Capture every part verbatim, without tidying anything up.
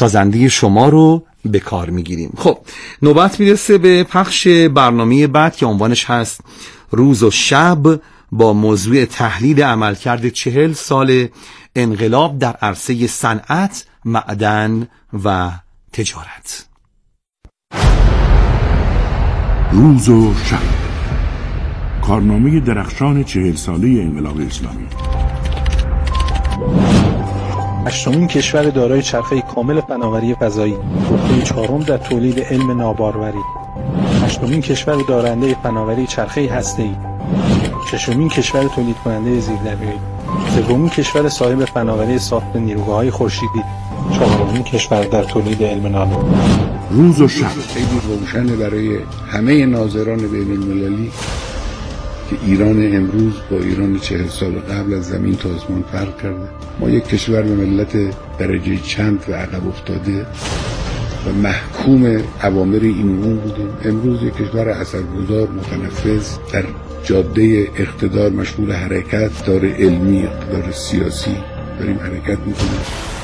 سازنده شما رو به کار میگیریم. خب نوبت میرسه به پخش برنامه بعد که عنوانش هست روز و شب، با موضوع تحلیل عملکرد چهل سال انقلاب در عرصه صنعت، معدن و تجارت. روز و شب، کارنامه درخشان چهل ساله انقلاب اسلامی. هشتمین کشور دارای چرخه کامل فناوری فضایی، رتبه چهارم در تولید علم ناباروری. هشتمین کشور دارنده فناوری چرخه هسته‌ای. ششمین کشور تولید کننده زیردریایی. سومین کشور صاحب فناوری ساخت نیروگاه‌های خورشیدی. چهارمین کشور در تولید علم نانو. روز و شب خیلی روشنه برای همه ناظران بین‌المللی که ایران امروز با ایران چهل سال قبل از زمین تا آسمان فرق کرده. ما یک کشور به ملت درجه چند و عقب افتاده و محکوم اوامر این و اون بودیم. امروز یک کشور اثرگذار، متنفذ، در جاده اقتدار، مشغول حرکت، دار علمی، اقتدار سیاسی داریم حرکت میکنیم.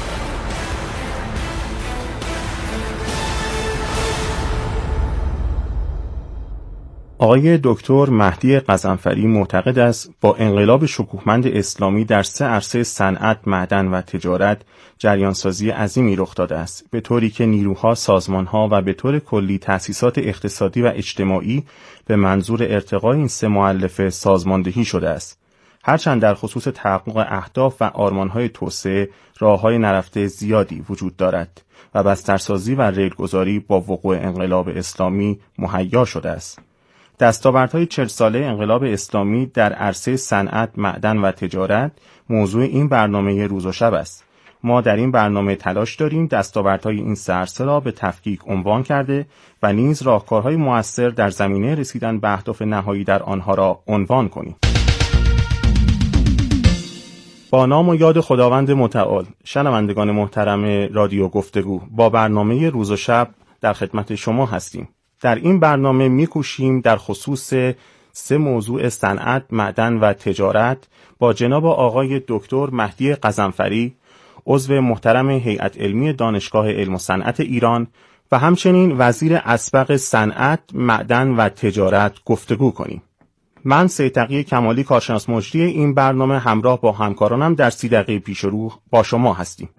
آقای دکتر مهدی غضنفری معتقد است با انقلاب شکوهمند اسلامی در سه عرصه صنعت، معدن و تجارت جریانسازی عظیمی رخ داده است، به طوری که نیروها، سازمانها و به طور کلی تأسیسات اقتصادی و اجتماعی به منظور ارتقای این سه مؤلفه سازماندهی شده است. هرچند در خصوص تحقق اهداف و آرمانهای توسعه راههای نرفته زیادی وجود دارد و بسترسازی و ریلگذاری با وقوع انقلاب اسلامی مهیا شده است. دستاوردهای چهل ساله انقلاب اسلامی در عرصه صنعت، معدن و تجارت موضوع این برنامه روز و شب است. ما در این برنامه تلاش داریم دستاوردهای این سه عرصه را به تفکیک عنوان کرده و نیز راهکارهای مؤثر در زمینه رسیدن به اهداف نهایی در آنها را عنوان کنیم. با نام و یاد خداوند متعال، شنوندگان محترم رادیو گفتگو، با برنامه روز و شب در خدمت شما هستیم. در این برنامه می‌کوشیم در خصوص سه موضوع صنعت، معدن و تجارت با جناب آقای دکتر مهدی غضنفری، عضو محترم هیئت علمی دانشگاه علم و صنعت ایران و همچنین وزیر اسبق صنعت، معدن و تجارت گفتگو کنیم. من سید تقی کمالی، کارشناس مجری این برنامه، همراه با همکارانم در سی دقیقه پیش رو با شما هستیم.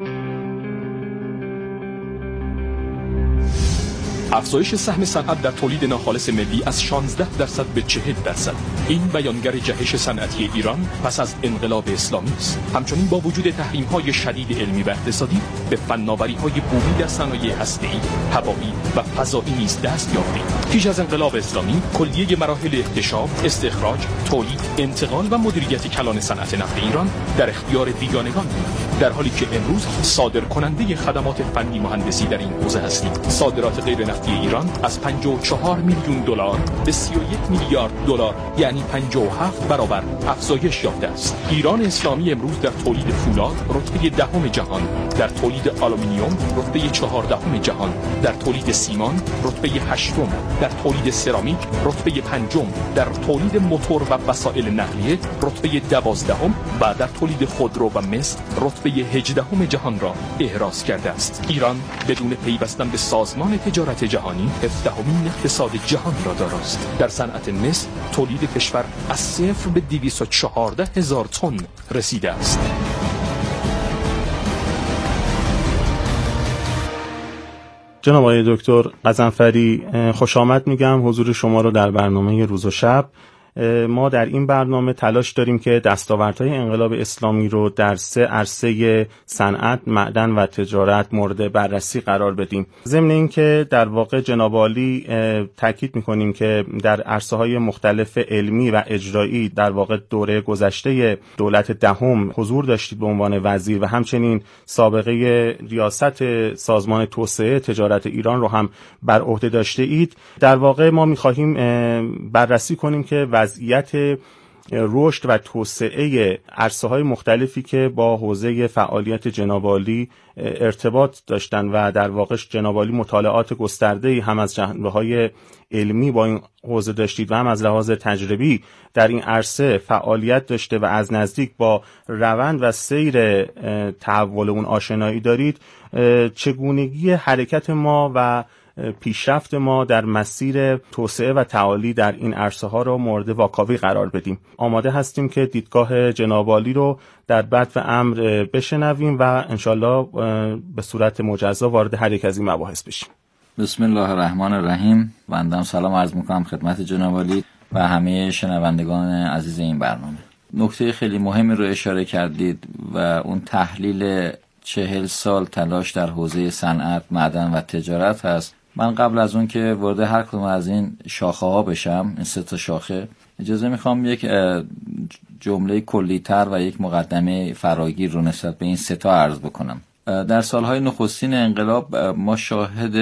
افزایش سهم صنعت در تولید ناخالص ملی از شانزده درصد به چهل درصد. این بیانگر جهش صنعتی ایران پس از انقلاب اسلامی است. همچنین با وجود تحریم‌های شدید علمی و اقتصادی به فناوری‌های بومی در صنایع هسته‌ای، هوایی و فضایی نیز دست یافتیم. پیش از انقلاب اسلامی کلیه مراحل اکتشاف، استخراج، تولید، انتقال و مدیریت کلان صنعت نفت ایران در اختیار بیگانگان بود، در حالی که امروز صادر کننده خدمات فنی مهندسی در این حوزه هستیم. صادرات غیر نفتی ایران از پنجاه و چهار میلیون دلار به سی و یک میلیارد دلار، یعنی پنجاه و هفت برابر افزایش یافته است. ایران اسلامی امروز در تولید فولاد رتبه دهم جهان، در تولید آلومینیوم رتبه چهاردهم جهان، در تولید سیمان رتبه هشتم، در تولید سرامیک رتبه پنجم، در تولید موتور و وسایل نقلیه رتبه دوازدهم و در تولید خودرو و مس رتبه هجدهم جهان را احراز کرده است. ایران بدون پیوستن به سازمان تجارت جهانی هفدهمین اقتصاد جهان را داراست. در صنعت مس تولید کشور از صفر به دویست و چهارده هزار تن رسیده است. جناب آقای دکتر غضنفری، خوش آمد میگم حضور شما رو در برنامه روز و شب. ما در این برنامه تلاش داریم که دستاوردهای انقلاب اسلامی رو در سه عرصه صنعت، معدن و تجارت مورد بررسی قرار بدیم. ضمن اینکه در واقع جناب عالی تاکید میکنیم که در عرصه‌های مختلف علمی و اجرایی در واقع دوره گذشته دولت دهم حضور داشتید به عنوان وزیر و همچنین سابقه ریاست سازمان توسعه تجارت ایران رو هم بر عهده داشته اید. در واقع ما میخواهیم بررسی کنیم که وضعیت رشد و توسعه عرصه‌های مختلفی که با حوزه فعالیت جناب عالی ارتباط داشتن و در واقع جناب عالی مطالعات گسترده‌ای هم از جنبه‌های علمی با این حوزه داشتید و هم از لحاظ تجربی در این عرصه فعالیت داشته و از نزدیک با روند و سیر تحول اون آشنایی دارید، چگونگی حرکت ما و پیشرفت ما در مسیر توسعه و تعالی در این عرصه ها رو مورد واکاوی قرار بدیم. آماده هستیم که دیدگاه جناب عالی رو در بدو امر بشنویم و انشالله به صورت مجزا وارد هر یک از این مباحث بشیم. بسم الله الرحمن الرحیم. بنده سلام عرض میکنم خدمت جناب عالی و همه شنوندگان عزیز این برنامه. نکته خیلی مهمی رو اشاره کردید و اون تحلیل چهل سال تلاش در حوزه صنعت، معدن و تجارت هست. من قبل از اون که وارد هر کدوم از این شاخه ها بشم، این سه تا شاخه، اجازه میخوام یک جمله کلی‌تر و یک مقدمه فراگیر رو نسبت به این سه تا عرض بکنم. در سالهای نخستین انقلاب ما شاهد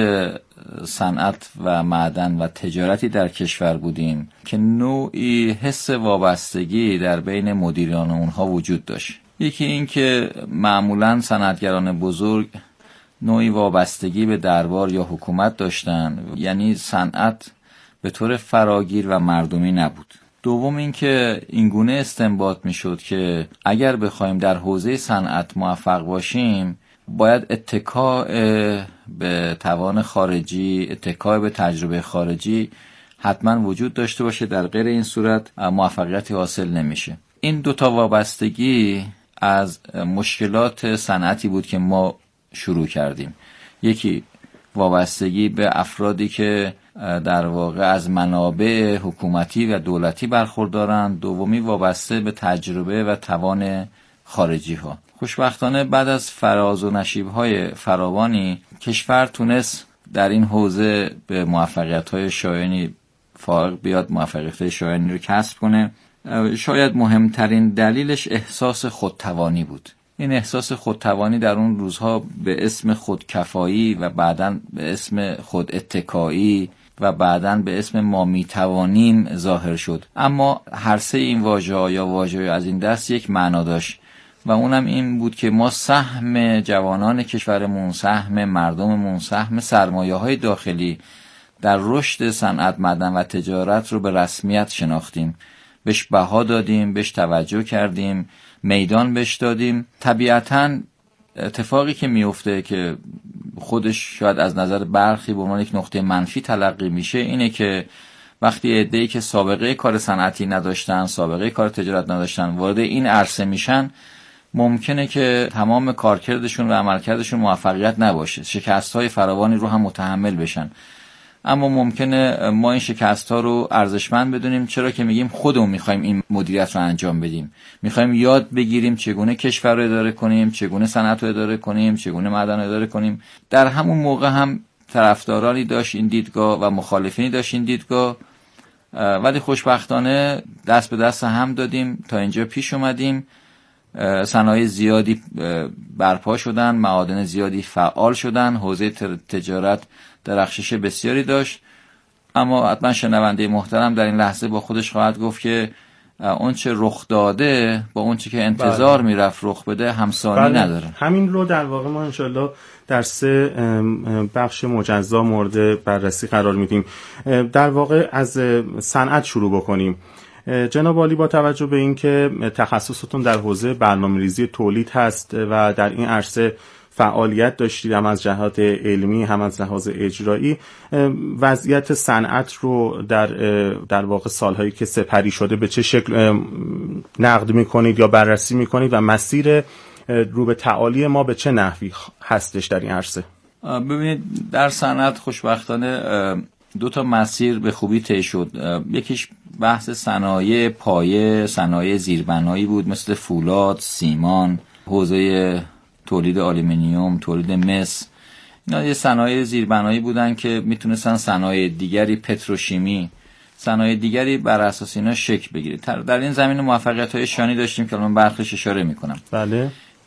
صنعت و معدن و تجارتی در کشور بودیم که نوعی حس وابستگی در بین مدیران اونها وجود داشت. یکی این که معمولاً صنعتگران بزرگ نوعی وابستگی به دربار یا حکومت داشتن، یعنی صنعت به طور فراگیر و مردمی نبود. دوم این که اینگونه استنباط میشد که اگر بخوایم در حوزه صنعت موفق باشیم باید اتکا به توان خارجی، اتکا به تجربه خارجی حتما وجود داشته باشه، در غیر این صورت موفقیتی حاصل نمیشه. این دوتا وابستگی از مشکلات صنعتی بود که ما شروع کردیم. یکی وابستگی به افرادی که در واقع از منابع حکومتی و دولتی برخوردارند، دومی وابسته به تجربه و توان خارجی ها. خوشبختانه بعد از فراز و نشیب‌های فراوانی کشور تونست در این حوزه به موفقیت‌های شایانی فارغ بیاد، موفقیت‌های شایانی رو کسب کنه. شاید مهمترین دلیلش احساس خودتوانی بود. این احساس خودتوانی در اون روزها به اسم خودکفایی و بعداً به اسم خود اتکایی و بعداً به اسم ما میتوانیم ظاهر شد. اما هر سه این واژه یا واژه از این دست یک معنا داشت و اونم این بود که ما سهم جوانان کشورمون، سهم مردممون، سهم سرمایه‌های داخلی در رشد صنعت، معدن و تجارت رو به رسمیت شناختیم، بهش بها دادیم، بهش توجه کردیم، میدان بهش دادیم. طبیعتاً اتفاقی که میفته که خودش شاید از نظر برخی به عنوان یک نقطه منفی تلقی میشه اینه که وقتی عده‌ای که سابقه کار صنعتی نداشتن، سابقه کار تجارت نداشتن وارد این عرصه میشن، ممکنه که تمام کارکردشون و عملکردشون موفقیت نباشه، شکست‌های فراوانی رو هم متحمل بشن. اما ممکنه ما این شکست‌ها رو ارزشمند بدونیم، چرا که میگیم خودمون می‌خوایم این مدیریت رو انجام بدیم، می‌خوایم یاد بگیریم چگونه کشور رو اداره کنیم، چگونه صنعت رو اداره کنیم، چگونه معدن رو اداره کنیم. در همون موقع هم طرفدارانی داشت این دیدگاه و مخالفینی داشت این دیدگاه، ولی خوشبختانه دست به دست هم دادیم تا اینجا پیش اومدیم. صنایع زیادی برپا شدن، معادن زیادی فعال شدن، حوزه تجارت درخشش بسیاری داشت. اما حتما شنونده محترم در این لحظه با خودش خواهد گفت که اون چه رخ داده با اون چه که انتظار میرفت رخ بده همسانی بله. نداره. همین رو در واقع ما انشالله در سه بخش مجزا مورد بررسی قرار میدیم. در واقع از صنعت شروع بکنیم. جناب عالی، با توجه به اینکه تخصصتون در حوزه برنامه‌ریزی تولید هست و در این عرصه فعالیت داشتید، هم از جهات علمی هم از لحاظ اجرایی، وضعیت صنعت رو در در واقع سالهایی که سپری شده به چه شکل نقد میکنید یا بررسی میکنید و مسیر رو به تعالی ما به چه نحوی هستش در این عرصه؟ ببینید، در صنعت خوشبختانه دو تا مسیر به خوبی طی شد. یکیش بحث صنایع پایه، صنایع زیربنایی بود، مثل فولاد، سیمان، حوزه تولید آلومینیوم، تولید مس. اینا یه صنایع زیربنایی بودن که میتونستن صنایع دیگری، پتروشیمی، صنایع دیگری بر اساس اینا شکل بگیره. در این زمینه موفقیت‌های شانی داشتیم که الان برخلاش اشاره میکنم. بله.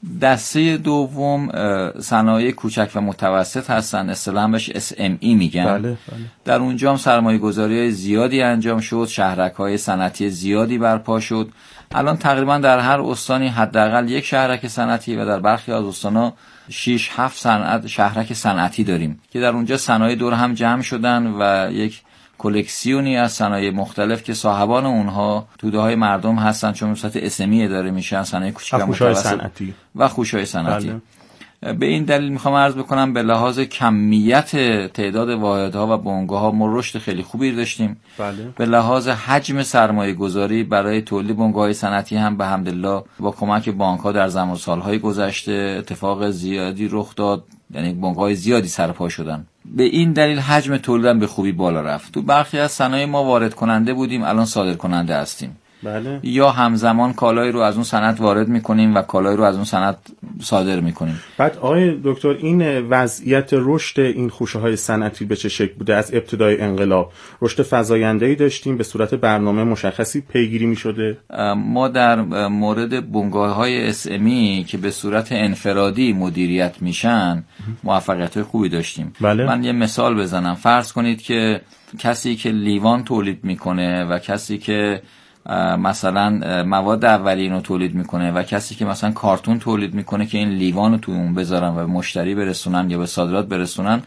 دسته دوم صنایع کوچک و متوسط هستن، اصطلاحاً بهش اس ام ای میگن. بله، بله. در اونجا هم سرمایه‌گذاری زیادی انجام شد، شهرک‌های صنعتی زیادی برپا شد. الان تقریبا در هر استانی حداقل یک شهرک صنعتی و در برخی از استان‌ها شش هفت صنعت شهرک صنعتی داریم که در اونجا صنایع دور هم جمع شدن و یک کلکسیونی از صنایع مختلف که صاحبان اونها توده‌های مردم هستن، چون به صورت اسمی اداره میشن، صنایع کوچیک و متوسط صنعتی و خوش‌های صنعتی. بله. به این دلیل میخوام عرض بکنم به لحاظ کمیت تعداد واحدها و بنگاه‌ها ما رشد خیلی خوبی داشتیم. بله. به لحاظ حجم سرمایه گذاری برای تولید بنگاه‌های صنعتی هم به حمدالله با کمک بانک‌ها در زمان سال‌های گذشته اتفاق زیادی رخ داد، یعنی بنگاه‌های زیادی سرپا شدن. به این دلیل حجم تولید هم به خوبی بالا رفت. تو برخی از صنایع ما وارد کننده بودیم، الان صادر کننده هستیم. بله. یا همزمان کالایی رو از اون صنعت وارد میکنیم و کالایی رو از اون صنعت صادر میکنیم. بعد آقای دکتر این وضعیت رشد این خوشه‌های صنعتی به چه شکل بوده؟ از ابتدای انقلاب رشد فزاینده‌ای داشتیم، به صورت برنامه مشخصی پیگیری میشده؟ ما در مورد بنگاه‌های اس ام ای که به صورت انفرادی مدیریت میشن موفقیت خوبی داشتیم. بله. من یه مثال بزنم. فرض کنید که کسی که لیوان تولید میکنه و کسی که مثلا مواد اولیه رو تولید میکنه و کسی که مثلا کارتون تولید میکنه که این لیوان رو تو اون بذارن و به مشتری برسونن یا به صادرات برسونن،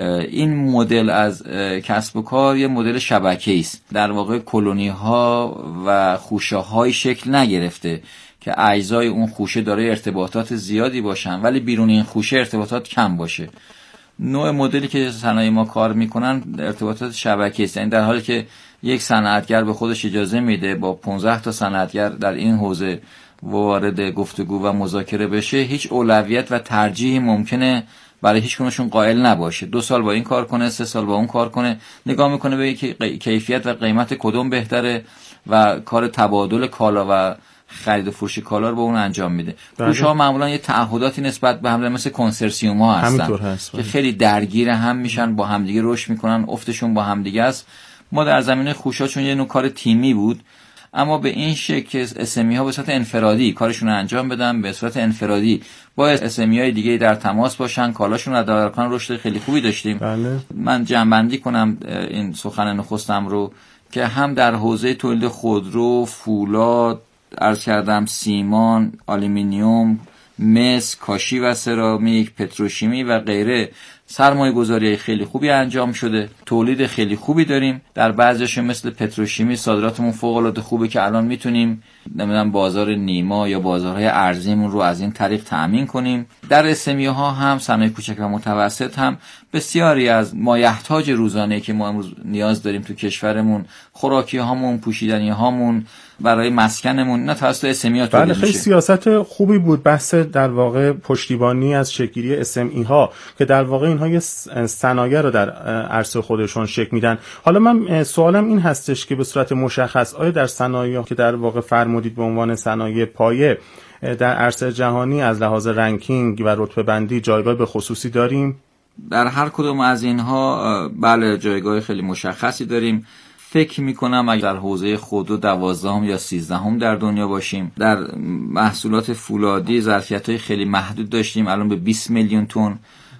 این مدل از کسب و کار یه مدل شبکه‌ای است. در واقع کلونی ها و خوشه های شکل نگرفته که اجزای اون خوشه داره ارتباطات زیادی باشن ولی بیرون این خوشه ارتباطات کم باشه. نوع مدلی که صنایع ما کار میکنن ارتباطات شبکه‌ای است، یعنی در حالی که یک صنعتگر به خودش اجازه میده با پانزده تا صنعتگر در این حوزه وارد گفتگو و مذاکره بشه، هیچ اولویت و ترجیحی ممکنه برای هیچ کنشون قائل نباشه. دو سال با این کار کنه، سه سال با اون کار کنه، نگاه میکنه به کیفیت و قیمت کدوم بهتره و کار تبادل کالا و خرید و فروش کالا رو با اون انجام میده. خوش‌ها معمولا یه تعهداتی نسبت به هم مثل کنسرسیوم ها هستن هست. که خیلی درگیر هم میشن، با همدیگه رشد میکنن، افتشون با همدیگه است. ما در زمینه خوش‌ها چون یه نوع کار تیمی بود، اما به این شکل که اسمی ها به صورت انفرادی کارشون رو انجام بدن، به صورت انفرادی با اسمی های دیگه در تماس باشن، کالاشون رو اداره کنن، رشد خیلی خوبی داشتیم. بله. من جمع‌بندی کنم این سخن نخستم رو که هم در حوزه تولید خودرو، فولاد، عرض کردم سیمان، آلومینیوم، مس، کاشی و سرامیک، پتروشیمی و غیره سرمایه گذاری خیلی خوبی انجام شده، تولید خیلی خوبی داریم. در بعضیش مثل پتروشیمی صادراتمون فوق العاده خوبه که الان میتونیم نمیدونم بازار نیما یا بازارهای ارزیمون رو از این طریق تأمین کنیم. در اسمی ها هم صنایع کوچک و متوسط هم بسیاری از مایحتاج روزانه که ما امروز نیاز داریم تو کشورمون، خوراکی هامون، پوشیدنی هامون، برای مسکنمون، نه توسط اسمی ها تولید بله، خیلی میشه. سیاست خوبی بود بحث در واقع پشتیبانی از شکل‌گیری اس ام ای ها که در واقع اینها یه صنایع رو در عرصه خودشون شکل میدن. حالا من سوالم این هستش که به صورت مشخص آیا در صنایع که در واقع فرمودید به عنوان صنایع پایه در عرصه جهانی از لحاظ رنکینگ و رتبه بندی جایگاه به خصوصی داریم؟ در هر کدوم از اینها بله جایگاه خیلی مشخصی داریم. فکر میکنم اگر در حوزه خودرو دوازدهم یا سیزدهم در دنیا باشیم. در محصولات فولادی ظرفیت‌های خیلی محدود داشتیم، الان به بیست میلیون تن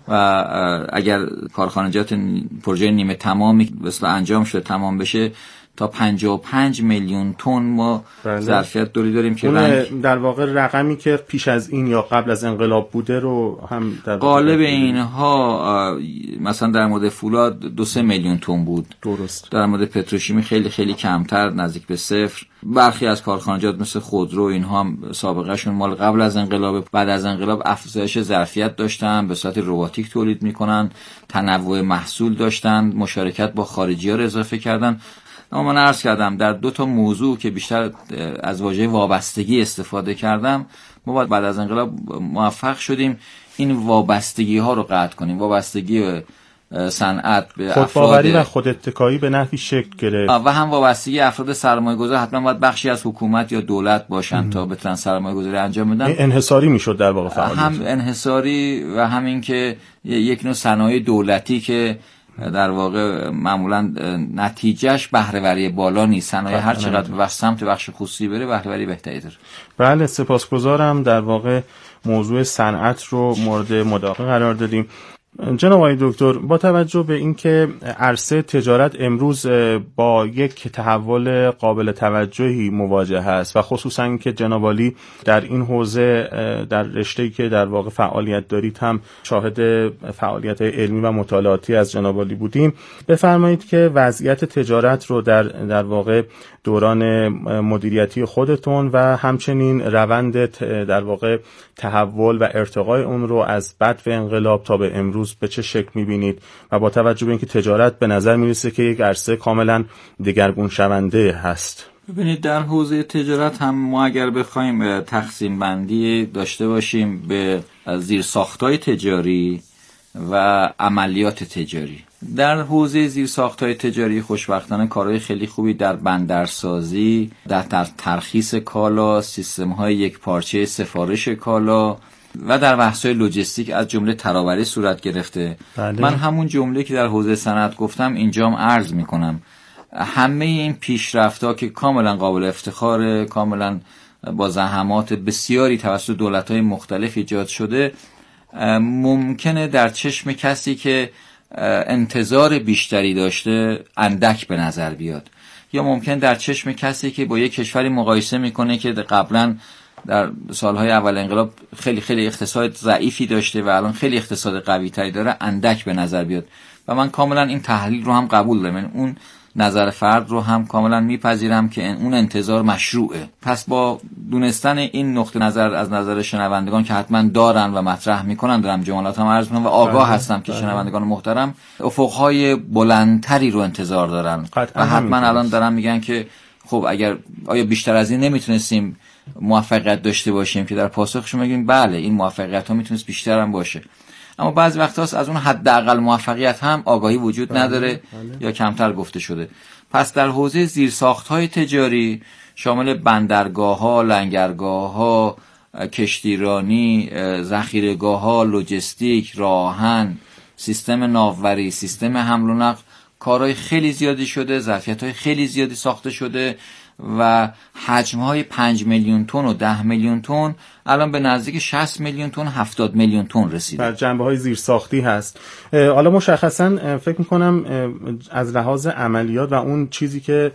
و اگر کارخانجات پروژه نیمه تمامی مثل انجام شده تمام بشه تا پنجاه و پنج میلیون تن ما بله. ظرفیت دوری داریم که رنگ... در واقع رقمی که پیش از این یا قبل از انقلاب بوده رو هم در قالب اینها مثلا در مورد فولاد دو سه میلیون تن بود. درست. در مورد پتروشیمی خیلی خیلی کمتر، نزدیک به صفر. برخی از کارخانجات مثل خودرو اینها هم سابقه شون مال قبل از انقلاب، بعد از انقلاب افزایش ظرفیت داشتن، به صورت رباتیک تولید میکنن، تنوع محصول داشتن، مشارکت با خارجی‌ها رو اضافه کردن. اما من عرض کردم در دو تا موضوع که بیشتر از واژه وابستگی استفاده کردم، ما بعد از انقلاب موفق شدیم این وابستگی ها رو قطع کنیم. وابستگی صنعت به خودباوری و خوداتکایی به نحوی شکل گرفت و هم وابستگی افراد سرمایه‌گذار حتما باید بخشی از حکومت یا دولت باشن ام. تا بتونن سرمایه‌گذاری انجام بدن. انحصاری میشد در واقع فعالیت. هم انحصاری و همین که یک نوع صنایع دولتی که در واقع معمولا نتیجهش بهره‌وری بالا نیست. صنایع هر چقدر به سمت بخش خصوصی بره بهره‌وری بهتری داره. بله، سپاسگزارم. در واقع موضوع صنعت رو مورد مداقه قرار دادیم. جناب آقای دکتر، با توجه به اینکه عرصه تجارت امروز با یک تحول قابل توجهی مواجه است و خصوصا اینکه جناب عالی در این حوزه در رشته‌ای که در واقع فعالیت دارید هم شاهد فعالیت‌های علمی و مطالعاتی از جناب عالی بودیم، بفرمایید که وضعیت تجارت رو در در واقع دوران مدیریتی خودتون و همچنین روند در واقع تحول و ارتقای اون رو از بعد انقلاب تا به امروز به چه شکل می‌بینید و با توجه به اینکه تجارت به نظر می‌رسه که یک عرصه کاملا دگرگون شونده هست. ببینید، در حوزه تجارت هم ما اگر بخوایم تقسیم بندی داشته باشیم به زیرساخت‌های تجاری و عملیات تجاری. در حوزه زیرساخت‌های تجاری خوشبختانه کارهای خیلی خوبی در بندرسازی، در ترخیص کالا، سیستم‌های یکپارچه سفارش کالا و در بحث‌های لوجستیک از جمله ترابری صورت گرفته. بله. من همون جمله که در حوزه صنعت گفتم اینجام عرض می‌کنم. همه این پیشرفت‌ها که کاملا قابل افتخاره، کاملا با زحمات بسیاری توسط دولت‌های مختلف ایجاد شده، ممکنه در چشم کسی که انتظار بیشتری داشته اندک به نظر بیاد، یا ممکن در چشم کسی که با یک کشوری مقایسه میکنه که قبلا در سالهای اول انقلاب خیلی خیلی اقتصاد ضعیفی داشته و الان خیلی اقتصاد قوی تری داره اندک به نظر بیاد. و من کاملا این تحلیل رو هم قبول دارم، من اون نظر فرد رو هم کاملا میپذیرم که اون انتظار مشروعه. پس با دونستن این نقطه نظر از نظر شنوندگان که حتما دارن و مطرح میکنن، دارم جملاتم عرض میکنم و آگاه بله. هستم که بله. شنوندگان محترم افقهای بلندتری رو انتظار دارن و حتما الان دارن میگن که خب اگر آیا بیشتر از این نمیتونستیم موفقیت داشته باشیم، که در پاسخشون میگیم بله این موفقیت ها میتونست بیشتر هم باشه، اما بعضی وقت هست از اون حداقل موفقیت هم آگاهی وجود نداره بله، بله. یا کمتر گفته شده. پس در حوزه زیرساخت‌های تجاری شامل بندرگاه‌ها، لنگرگاه‌ها، کشتیرانی، ذخیره‌گاه‌ها، لوجستیک، راهن، سیستم ناوبری، سیستم حمل و نقل، کارهای خیلی زیادی شده، ظرفیت‌های خیلی زیادی ساخته شده و حجم‌های پنج میلیون تن و ده میلیون تن الان به نزدیک شصت میلیون تن، هفتاد میلیون تن رسیده. در جنبه‌های زیرساختی هست. حالا مشخصاً فکر می‌کنم از لحاظ عملیات و اون چیزی که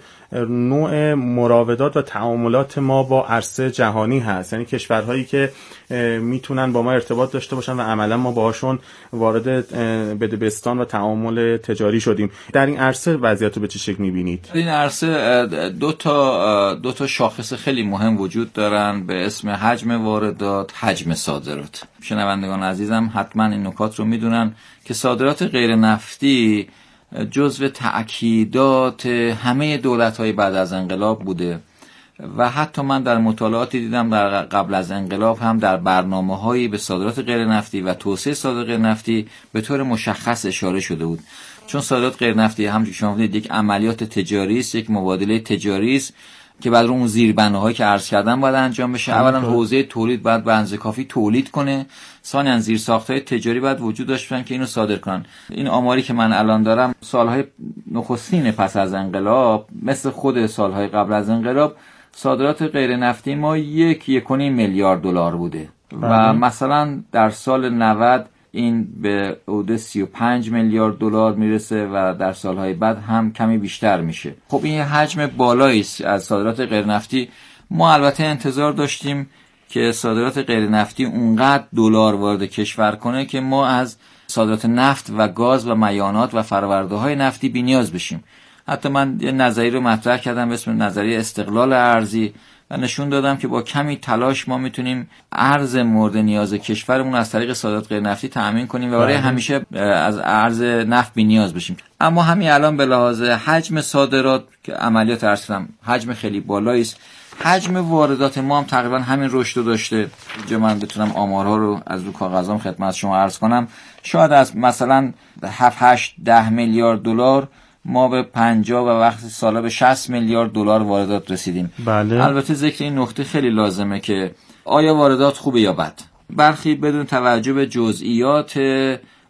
نوع مراودات و تعاملات ما با عرصه جهانی هست، یعنی کشورهایی که میتونن با ما ارتباط داشته باشن و عملاً ما باهاشون وارد بدبستان و تعامل تجاری شدیم، در این عرصه وضعیت رو به چه شکل می‌بینید؟ در این عرصه دو تا دو تا شاخص خیلی مهم وجود دارن به اسم حجم واردات، حجم صادرات. شنوندگان عزیزم حتما این نکات رو میدونن که صادرات غیر نفتی جزو تأکیدات همه دولت‌های بعد از انقلاب بوده و حتی من در مطالعاتی دیدم در قبل از انقلاب هم در برنامه‌هایی به صادرات غیر نفتی و توسعه صادرات غیر نفتی به طور مشخص اشاره شده بود. چون صادرات غیر نفتی همونجوری شما دیدید یک عملیات تجاری است، یک مبادله تجاری است که بعد اون زیربناهایی که عرض کردم باید انجام بشه. اولا حوزه تولید باید به اندازه کافی تولید کنه، ثانیاً زیرساخت‌های تجاری باید وجود داشته باشن که اینو صادر کنن. این آماری که من الان دارم سالهای نخستین پس از انقلاب مثل خود سالهای قبل از انقلاب صادرات غیر نفتی ما یک یک و نیم میلیارد دلار بوده و مثلا در سال نود این به حدود سی و پنج میلیارد دلار میرسه و در سالهای بعد هم کمی بیشتر میشه. خب این حجم بالایی است از صادرات غیر نفتی. ما البته انتظار داشتیم که صادرات غیر نفتی اونقدر دلار وارد کشور کنه که ما از صادرات نفت و گاز و میانات و فرآورده‌های نفتی بی‌نیاز بشیم. حتی من یه نظریه رو مطرح کردم به اسم نظریه استقلال ارزی و نشون دادم که با کمی تلاش ما میتونیم ارز مورد نیاز کشورمون از طریق صادرات غیر نفتی تأمین کنیم و برای همیشه از ارز نفت بی‌نیاز بشیم. اما همین الان به لحاظ حجم صادرات که عملیات ارز کردم حجم خیلی بالایی است. حجم واردات ما هم تقریبا همین رشد رو داشته. اینجا من بتونم آمارها رو از رو کاغذام خدمت شما عرض کنم. شاید از مثلا هفت هشت ده میلیارد دلار ما به پنجاه و وقتی سالا به شصت میلیارد دلار واردات رسیدیم. بله. البته ذکر این نکته خیلی لازمه که آیا واردات خوبه یا بد. برخی بدون توجه به جزئیات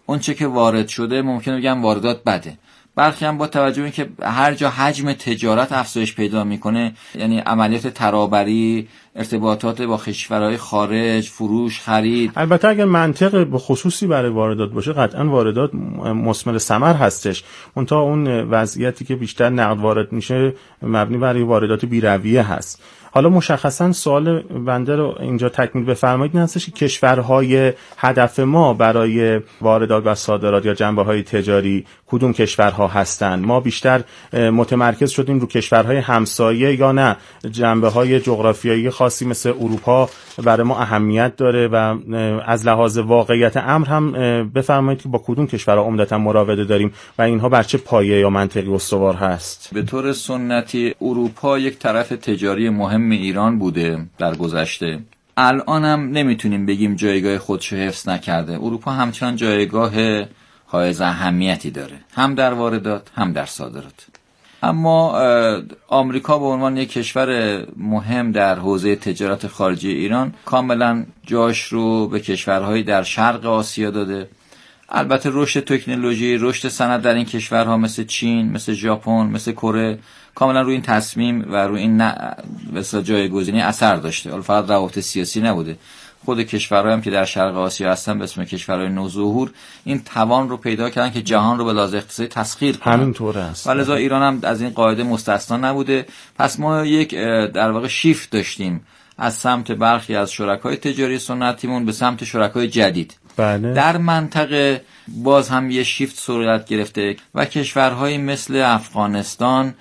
اون چه که وارد شده ممکنه بگم واردات بده. برخی هم با توجه به اینکه هر جا حجم تجارت افزایش پیدا میکنه، یعنی عملیات ترابری، ارتباطات با کشورهای خارج، فروش، خرید. البته اگر منطق به خصوصی برای واردات باشه قطعا واردات مثمر ثمر هستش، منتها اون وضعیتی که بیشتر نقد وارد میشه مبنی برای واردات بی‌رویه هست. حالا مشخصا سوال بنده رو اینجا تکمیل بفرمایید این هستش که کشورهای هدف ما برای واردات و صادرات یا جنبه‌های تجاری کدوم کشورها هستند؟ ما بیشتر متمرکز شدیم رو کشورهای همسایه یا نه جنبه‌های جغرافیایی خاصی مثل اروپا برای ما اهمیت داره؟ و از لحاظ واقعیت امر هم بفرمایید که با کدوم کشورها عمدتاً مراوده داریم و اینها بر چه پایه یا منطقی استوار هست؟ به طور سنتی اروپا یک طرف تجاری مهم ایران بوده در گذشته. الان هم نمیتونیم بگیم جایگاه خودشو حفظ نکرده. اروپا همچنان جایگاه حائز اهمیتی داره، هم در واردات هم در صادرات. اما آمریکا به عنوان یک کشور مهم در حوزه تجارت خارجی ایران کاملا جاش رو به کشورهای در شرق آسیا داده. البته رشد تکنولوژی، رشد صنعت در این کشورها مثل چین، مثل ژاپن، مثل کره کاملا روی این تصمیم و روی این مثلا جایگزینی اثر داشته. حالا فقط روابط سیاسی نبوده، خود کشورها هم که در شرق آسیا هستن به اسم کشورهای نوظهور این توان رو پیدا کردن که جهان رو به لحاظ اقتصادی تسخیر کنن. همینطوره است. ولذا ایران هم از این قاعده مستثنا نبوده. پس ما یک در واقع شیفت داشتیم از سمت برخی از شرکای تجاری سنتیمون به سمت شرکای جدید. بله. در منطقه باز هم یه شیفت صورت گرفته و کشورهای مثل افغانستان،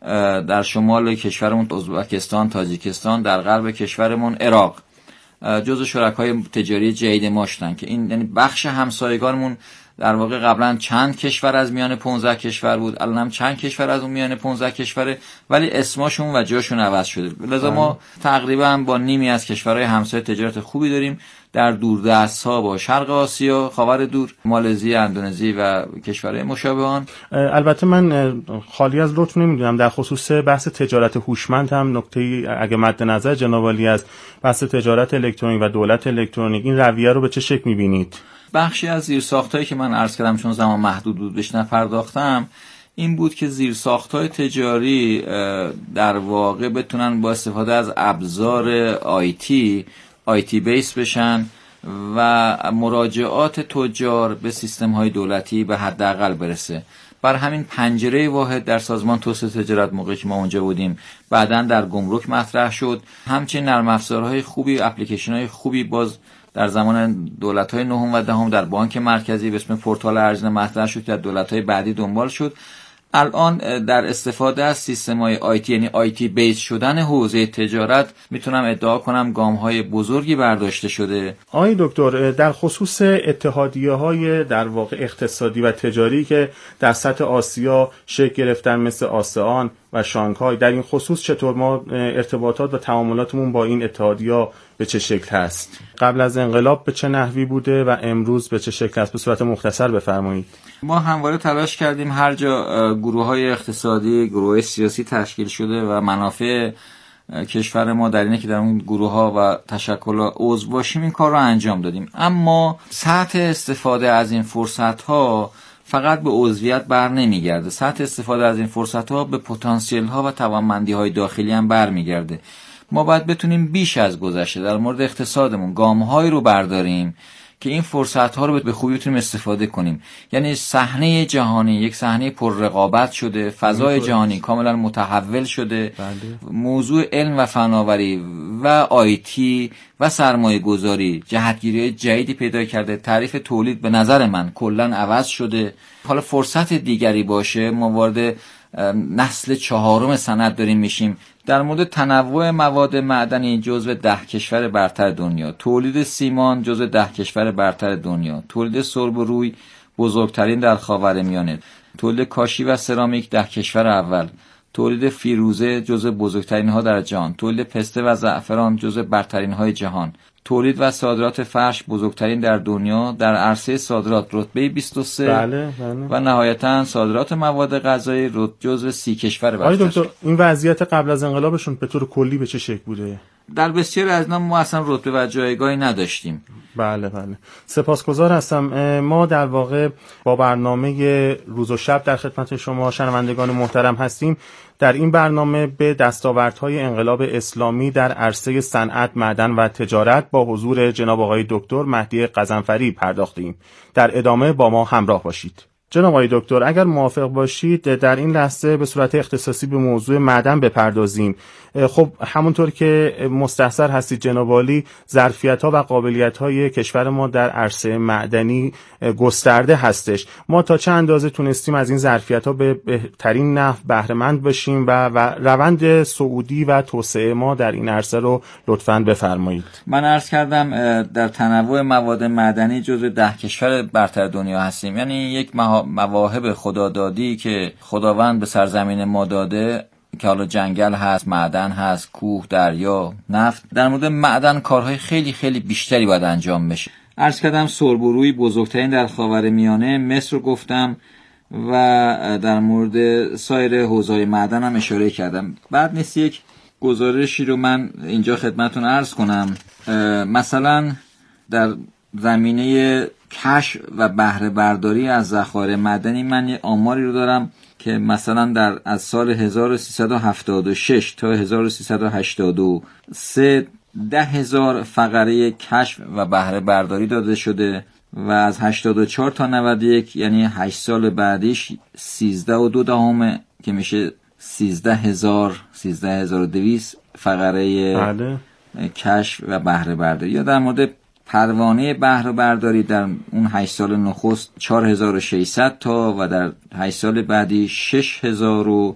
در شمال کشورمون ازبکستان، تاجیکستان، در غرب کشورمون عراق جزو شرکای تجاری جدید ما شدن که این یعنی بخش همسایگانمون در واقع قبلا چند کشور از میان پانزده کشور بود، الان هم چند کشور از اون میان پانزده کشوره، ولی اسمشون و جاشون عوض شده. لذا ما تقریبا با نیمی از کشورهای همسایه تجارت خوبی داریم در دوردست‌ها با شرق آسیا، خاور دور، مالزی، اندونزی و کشورهای مشابه آن. البته من خالی از لطف نمیدونم در خصوص بحث تجارت هوشمند هم نکته اگه مد نظر جناب عالی است، بحث تجارت الکترونیک و دولت الکترونیک، این رویه رو به چه شکل می‌بینید؟ بخشی از زیرساختایی که من عرض کردم چون زمان محدود بود بهش نپرداختم این بود که زیرساخت‌های تجاری در واقع بتونن با استفاده از ابزار آیتی آیتی بیس بشن و مراجعات تجار به سیستم‌های دولتی به حداقل برسه. بر همین پنجره واحد در سازمان توسعه تجارت موقعی که ما اونجا بودیم بعداً در گمرک مطرح شد. همچنین نرم افزارهای خوبی، اپلیکیشن‌های خوبی باز در زمان دولت‌های نهم و دهم در بانک مرکزی به اسم پورتال ارزنه مطرح شد که در دولت‌های بعدی دنبال شد. الان در استفاده از سیستم‌های آیتی یعنی آیتی بیس شدن حوزه تجارت میتونم ادعا کنم گام‌های بزرگی برداشته شده. آقای دکتر در خصوص اتحادیه‌های در واقع اقتصادی و تجاری که در سطح آسیا شکل گرفتن مثل آسئان و شانگهای، در این خصوص چطور ما ارتباطات و تعاملاتمون با این اتحادیه‌ها به چه شکل هست؟ قبل از انقلاب به چه نحوی بوده و امروز به چه شکل است؟ به صورت مختصر بفرمایید. ما همواره تلاش کردیم هر جا گروه‌های اقتصادی، گروه‌های سیاسی تشکیل شده و منافع کشور ما در اینه که در اون گروه‌ها و تشکل‌ها عضو باشیم این کار رو انجام دادیم. اما سطح استفاده از این فرصت‌ها فقط به عضویت بر نمیگرده. سطح استفاده از این فرصت‌ها به پتانسیل‌ها و توانمندی‌های داخلی هم برمیگرده. ما باید بتونیم بیش از گذشته در مورد اقتصادمون گام‌هایی رو برداریم که این فرصت‌ها رو به خوبی بتونیم استفاده کنیم. یعنی صحنه جهانی یک صحنه پر رقابت شده، فضای جهانی کاملا متحول شده. بله. موضوع علم و فناوری و آیتی و سرمایه گذاری جهتگیری جدیدی پیدا کرده. تعریف تولید به نظر من کلا عوض شده. حالا فرصت دیگری باشه ما وارد نسل چهارم صنعت داریم میشیم. در مورد تنوع مواد معدنی جزو ده کشور برتر دنیا، تولید سیمان جزو ده کشور برتر دنیا، تولید سرب و روی بزرگترین در خاورمیانه، تولید کاشی و سرامیک ده کشور اول، تولید فیروزه جزو بزرگترین ها در جهان، تولید پسته و زعفران جزو برترین های جهان، تولید و صادرات فرش بزرگترین در دنیا، در عرصه صادرات رتبه بیست و سه. بله، بله. و نهایتاً صادرات مواد غذایی جزو سی کشور برتر. آقای دکتر این وضعیت قبل از انقلابشون به طور کلی به چه شکل بوده؟ در بسیاری از اینا ما اصلا رتبه و جایگاهی نداشتیم. بله بله، سپاسگزار هستم. ما در واقع با برنامه روز و شب در خدمت شما شنوندگان محترم هستیم. در این برنامه به دستاوردهای انقلاب اسلامی در عرصه صنعت، معدن و تجارت با حضور جناب آقای دکتر مهدی غضنفری پرداختیم. در ادامه با ما همراه باشید. جناب آقای دکتر، اگر موافق باشید در این لحظه به صورت اختصاصی به موضوع معدن بپردازیم. خب همونطور که مستحضر هستید جناب عالی، ظرفیت‌ها و قابلیت‌های کشور ما در عرصه معدنی گسترده هستش. ما تا چه اندازه تونستیم از این ظرفیت‌ها به بهترین نحو بهره مند بشیم و, و روند صعودی و توسعه ما در این عرصه رو لطفاً بفرمایید. من عرض کردم در تنوع مواد معدنی جزو ده کشور برتر دنیا هستیم. یعنی یک مواهب خدادادی که خداوند به سرزمین ما داده که حالا جنگل هست، معدن هست، کوه، دریا، نفت. در مورد معدن کارهای خیلی خیلی بیشتری باید انجام بشه. عرض کردم سربروی بزرگترین در خاورمیانه، مصر رو گفتم و در مورد سایر حوزه‌های معدن هم اشاره کردم. بعد نیست یک گزارشی رو من اینجا خدمتتون عرض کنم. مثلا در زمینه کشف و بهره برداری از ذخایر معدنی من یه آماری رو دارم که مثلا در از سال هزار و سیصد و هفتاد و شش تا هزار و سیصد و هشتاد و سه ده هزار فقره کشف و بهره برداری داده شده و از هشتاد و چهار تا نود و یک یعنی هشت سال بعدیش سیزده و دو دهم که میشه سیزده هزار سیزده هزار و دویست فقره بله. کشف و بهره برداری. یا در مورد پروانه بهره برداری در اون هشت سال نخست چهار هزار و ششصد تا و در هشت سال بعدی شش هزار و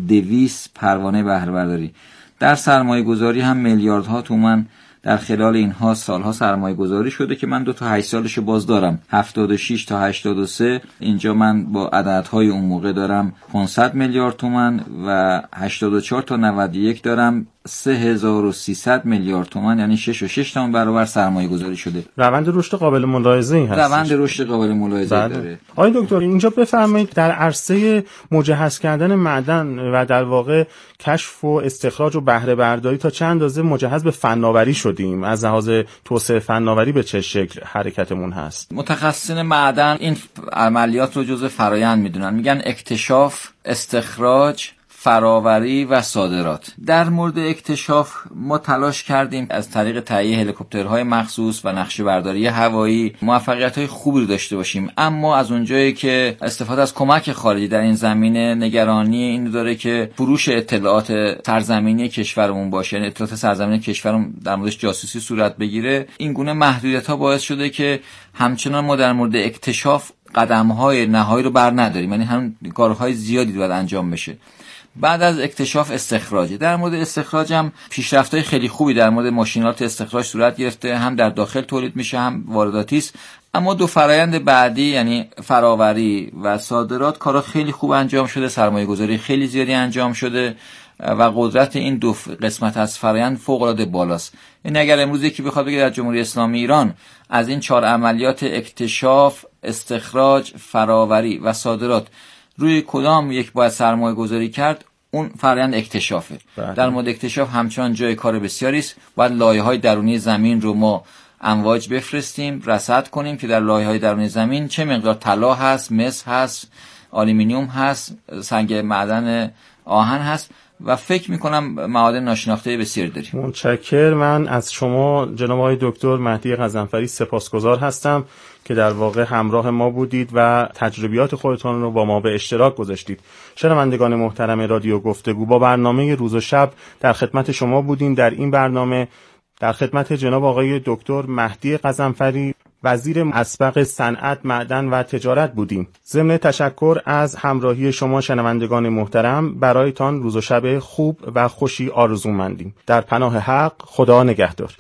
دویست پروانه بهره برداری. در سرمایه گذاری هم میلیاردها تومان در خلال اینها سالها سرمایه گذاری شده که من دو تا هشت سالشو باز دارم، هفتاد و شش تا هشتاد و سه. اینجا من با عددهای اون موقع دارم پانصد میلیارد تومان و هشتاد و چهار تا نود و یک دارم سه هزار و سیصد میلیارد تومان، یعنی شش و شش تا برابر سرمایه گذاری شده. روند رشد قابل ملاحظه‌ای هست. روند رشد قابل ملاحظه‌ای داره. آقای دکتر اینجا بفرمایید در عرصه مجهز کردن معدن و در واقع کشف و استخراج و بهره برداری تا چه اندازه مجهز به فناوری شدیم؟ از لحاظ توسعه فناوری به چه شکل حرکتمون هست؟ متخصصین معدن این عملیات رو جزء فرایند میدونن، میگن اکتشاف، استخراج، فراوری و صادرات. در مورد اکتشاف ما تلاش کردیم از طریق تهیه هلیکوپترهای مخصوص و نقشه برداری هوایی موفقیت‌های خوبی رو داشته باشیم، اما از اونجایی که استفاده از کمک خارجی در این زمینه نگرانی این داره که فروش اطلاعات سرزمینی کشورمون باشه، یعنی اطلاعات سرزمینی کشورمون در موردش جاسوسی صورت بگیره. این گونه محدودیت‌ها باعث شده که همچنان ما در مورد اکتشاف قدم‌های نهایی رو بر نداریم، یعنی هم کارهای زیادی باید انجام بشه. بعد از اکتشاف استخراج، در مورد استخراج هم پیشرفت‌های خیلی خوبی در مورد ماشینات استخراج صورت گرفته، هم در داخل تولید میشه هم وارداتی است. اما دو فرایند بعدی یعنی فراوری و صادرات کارا خیلی خوب انجام شده، سرمایه‌گذاری خیلی زیادی انجام شده و قدرت این دو قسمت از فرایند فوق‌العاده بالاست. این اگر امروز یکی بخواد بگه در جمهوری اسلامی ایران از این چهار عملیات اکتشاف، استخراج، فراوری و صادرات روی کدام یک باید سرمایه گذاری کرد، اون فرآیند اکتشافه. بله. در مورد اکتشاف همچنان جای کار بسیاری است. باید لایه‌های درونی زمین رو ما امواج بفرستیم، رصد کنیم که در لایه‌های درونی زمین چه مقدار طلا هست، مس هست، آلومینیوم هست، سنگ معدن آهن هست و فکر میکنم معادن ناشناخته بسیار داریم. متشکرم. من از شما جناب آقای دکتر مهدی غضنفری سپاسگزار هستم که در واقع همراه ما بودید و تجربیات خودتان رو با ما به اشتراک گذاشتید. شنوندگان محترم رادیو گفتگو، با برنامه روز و شب در خدمت شما بودیم. در این برنامه در خدمت جناب آقای دکتر مهدی غضنفری وزیر اسبق صنعت، معدن و تجارت بودیم. ضمن تشکر از همراهی شما شنوندگان محترم، برایتان روز و شب خوب و خوشی آرزومندیم. در پناه حق، خدا نگهدار.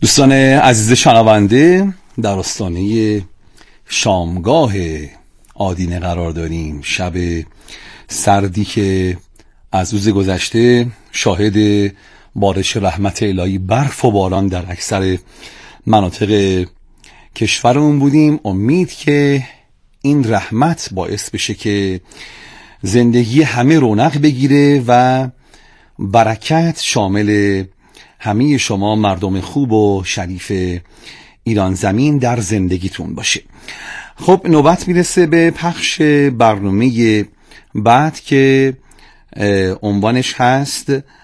دوستان عزیز شنونده، در آستانه شامگاه آدینه قرار داریم. شب سردی که از روز گذشته شاهد بارش رحمت الهی، برف و باران در اکثر مناطق کشورمون بودیم. امید که این رحمت باعث بشه که زندگی همه رونق بگیره و برکت شامل همه شما مردم خوب و شریف ایران زمین در زندگیتون باشه. خب نوبت میرسه به پخش برنامه بعد که عنوانش هست